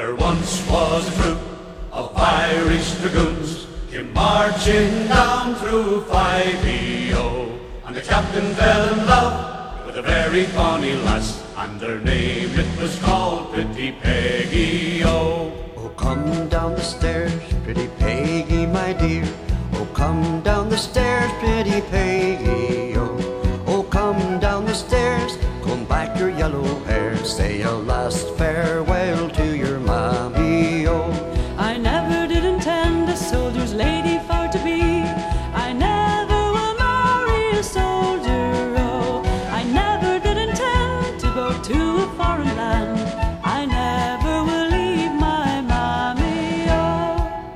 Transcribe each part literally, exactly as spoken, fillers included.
There once was a troop of Irish dragoons came marching down through five E O, and the captain fell in love with a very bonny lass, and their name it was called Pretty Peggy, oh. Oh, come down the stairs, pretty Peggy, my dear. Oh, come down the stairs, pretty Peggy, oh. Oh, come down the stairs, comb back your yellow hair, say a last farewell to your mammy, oh. I never did intend a soldier's lady for to be. I never will marry a soldier, oh. I never did intend to go to a foreign land. I never will leave my mammy, oh.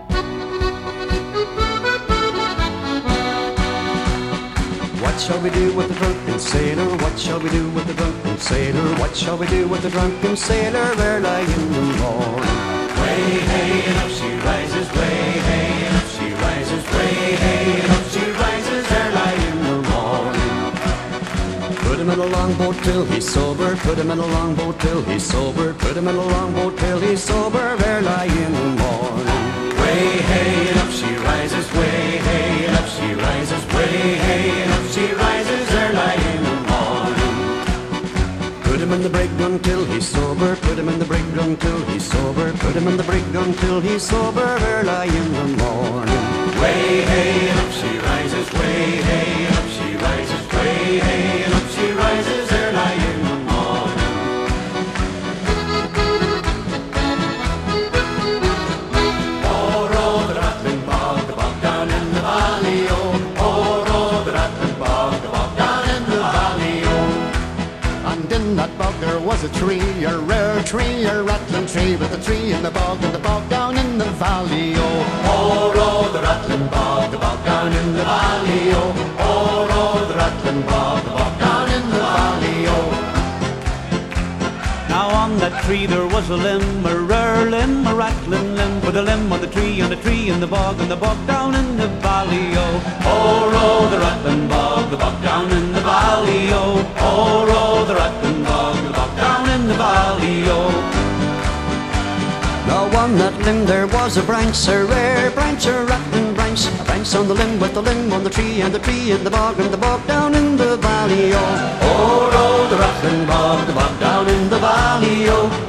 What shall we do with the drunken sailor? What shall we do with the drunken sailor? What shall we do with the drunken sailor early in the morning? Way hey and up she rises, way hey and up she rises, way hey and up she rises early in the morning. Put him in a longboat till he's sober, put him in a longboat till he's sober, put him in a longboat till he's sober early in the morning. Way hey and up she rises, way hey and up she rises, way hey and up she rises early in the morning. Put him in the brig until he's sober, put him in the brig until he's sober, put him in the brig until he's sober early in the morning. Way hey and up she rises, way hey and up she rises, way hey and up she rises early in the morning. Oh, row the rattling bog, the bog down in the valley, oh. Oh, row the rattling bog, the bog down in the valley, oh. And in that bog there was a tree, a rare tree, a rattling tree, with a tree in the bog and the bog down in the valley, oh. Oh, row the rattling bog, the bog down in the valley, oh. Oh, row the rattling bog, the bog down in the valley, oh. Now on that tree there was a limb, a rare limb, a rattling limb, with a limb on the tree, on the tree in the bog, and the bog down in the valley, oh. Oh, row the rattling bog, the bog down in the valley, oh. Oh, row the rattling bog, the bog down in the valley, oh. Now on that limb there was a branch, a rare branch, a rattling branch, a branch on the limb with the limb on the tree, and the tree in the bog, and the bog down in the valley, oh. Oh, row the rattling bog, the bog down in the valley, oh.